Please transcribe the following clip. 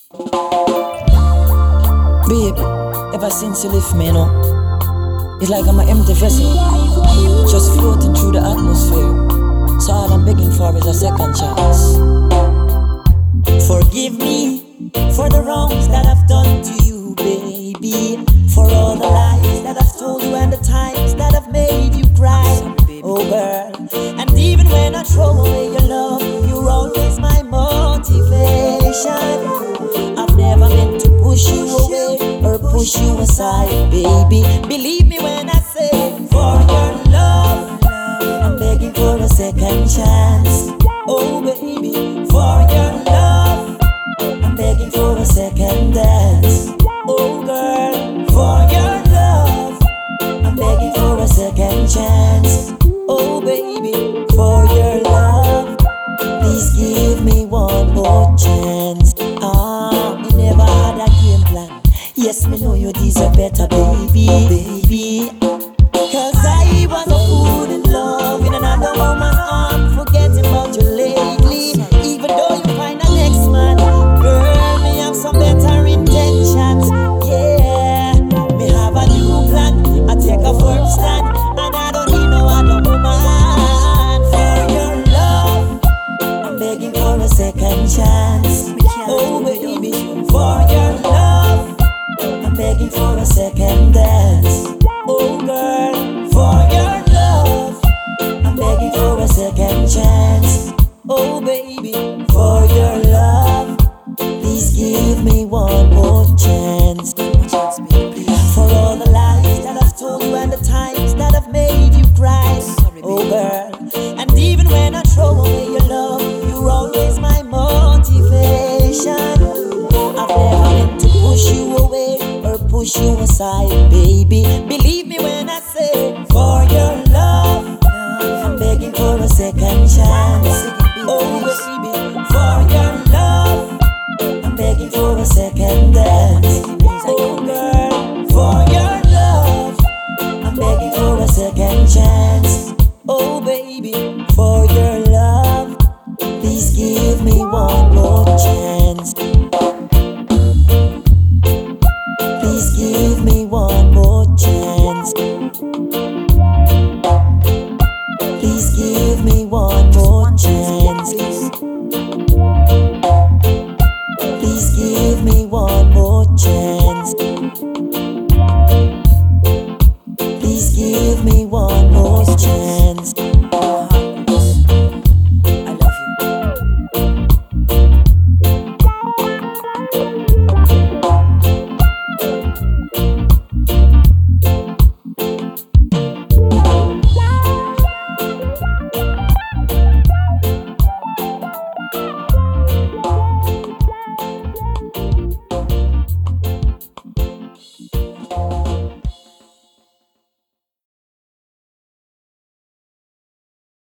Babe, ever since you left me, it's like I'm an empty vessel, just floating through the atmosphere. So all I'm begging for is a second chance. Forgive me for the wrongs that I've done to you, baby. For all the lies that I've told you and the times that I've made you cry, oh girl. And even when I throw away your love, you're always my motivation. I've never meant to push you away or push you aside, baby. Believe me when I say, for your love, I'm begging for a second chance. Oh baby, for your love, I'm begging for a second dance. Oh girl, for your love, I'm begging for a second chance. Oh baby, for your love, please give me one more chance. You never had a game plan. Yes, me know you deserve better, baby, baby. Cause I was a fool in love in another woman's arm, forgetting about you lately. Even though you find a next man, girl, me have some better intentions. Yeah, me have a new plan. I take a firm stand, and I don't need no other woman. For your love, I'm begging for a second chance. Oh baby, for your love, I'm begging for a second dance. Oh girl, for your love, I'm begging for a second chance. Oh baby, for your love, please give me one more chance. For all the lies that I've told you and the times that I've made you cry, oh girl. And even when I throw away your love, you're always my motivation. I've never meant to push you away or push you aside, baby. Believe me when I say, for your love, I'm begging for a second chance. Oh baby, for your love, I'm begging for a second dance. Oh girl, for your love, I'm begging for a second chance. Oh baby, for your love, please give me one more